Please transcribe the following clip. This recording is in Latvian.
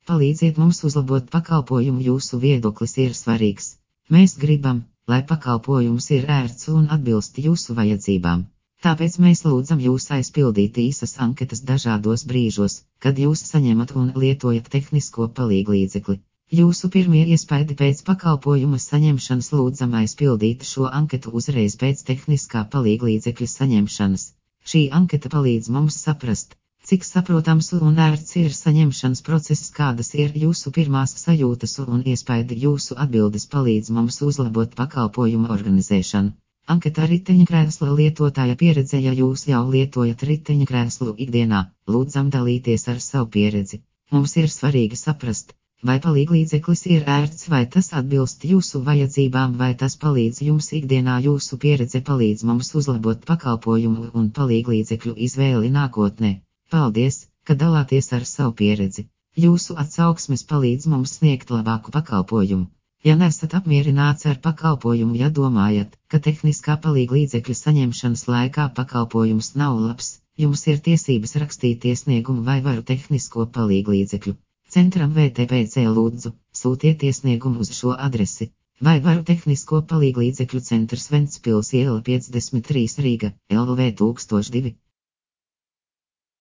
Palīdziet mums uzlabot pakalpojumu, jūsu viedoklis ir svarīgs. Mēs gribam, lai pakalpojums ir ērts un atbilst jūsu vajadzībām. Tāpēc mēs lūdzam jūs aizpildīt īsas anketas dažādos brīžos, kad jūs saņemat un lietojat tehnisko palīglīdzekli. Jūsu pirmie iespaidi pēc pakalpojuma saņemšanas lūdzam aizpildīt šo anketu uzreiz pēc tehniskā palīglīdzekļa saņemšanas. Šī anketa palīdz mums saprast, cik saprotams un ērts ir saņemšanas process, kādas ir jūsu pirmās sajūtas un iespaidi. Jūsu atbildes palīdz mums uzlabot pakalpojumu organizēšanu. Anketa riteņkrēsla lietotāja pieredze. Ja jūs jau lietojat riteņkrēslu ikdienā, lūdzam dalīties ar savu pieredzi. Mums ir svarīgi saprast, vai palīglīdzeklis ir ērts, vai tas atbilst jūsu vajadzībām, vai tas palīdz jums ikdienā. Jūsu pieredze palīdz mums uzlabot pakalpojumu un palīglīdzekļu izvēli nākotnē. Paldies, ka dalāties ar savu pieredzi. Jūsu atsauksmes palīdz mums sniegt labāku pakalpojumu. Ja nesat apmierināts ar pakalpojumu, ja domājat, ka tehniskā palīglīdzekļa saņemšanas laikā pakalpojums nav labs, jums ir tiesības rakstīt iesniegumu vai varu tehnisko palīglīdzekļu centram VTPC. Lūdzu, sūtiet iesniegumu uz šo adresi. Vai varu tehnisko palīglīdzekļu centrs Ventspils iela 53 Rīga, LV 1002.